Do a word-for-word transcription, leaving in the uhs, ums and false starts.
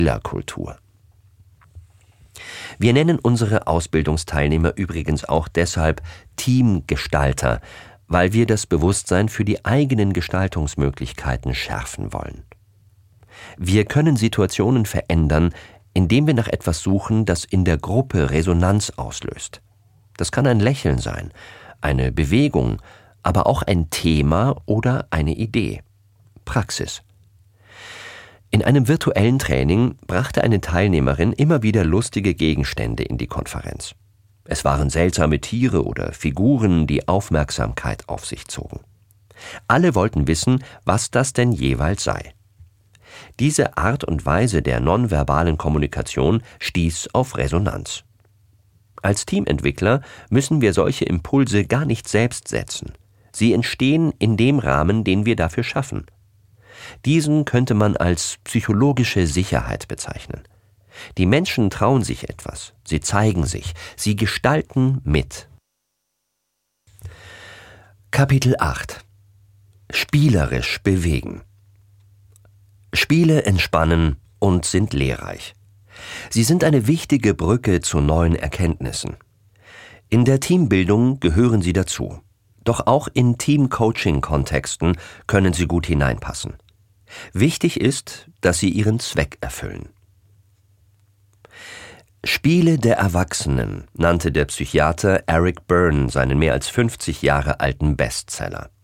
Kultur. Wir nennen unsere Ausbildungsteilnehmer übrigens auch deshalb Teamgestalter, weil wir das Bewusstsein für die eigenen Gestaltungsmöglichkeiten schärfen wollen. Wir können Situationen verändern, indem wir nach etwas suchen, das in der Gruppe Resonanz auslöst. Das kann ein Lächeln sein, eine Bewegung, aber auch ein Thema oder eine Idee. Praxis. In einem virtuellen Training brachte eine Teilnehmerin immer wieder lustige Gegenstände in die Konferenz. Es waren seltsame Tiere oder Figuren, die Aufmerksamkeit auf sich zogen. Alle wollten wissen, was das denn jeweils sei. Diese Art und Weise der nonverbalen Kommunikation stieß auf Resonanz. Als Teamentwickler müssen wir solche Impulse gar nicht selbst setzen. Sie entstehen in dem Rahmen, den wir dafür schaffen. Diesen könnte man als psychologische Sicherheit bezeichnen. Die Menschen trauen sich etwas, sie zeigen sich, sie gestalten mit. Kapitel acht. Spielerisch bewegen. Spiele entspannen und sind lehrreich. Sie sind eine wichtige Brücke zu neuen Erkenntnissen. In der Teambildung gehören sie dazu. Doch auch in Team-Coaching-Kontexten können sie gut hineinpassen. Wichtig ist, dass sie ihren Zweck erfüllen. Spiele der Erwachsenen nannte der Psychiater Eric Berne seinen mehr als fünfzig Jahre alten Bestseller.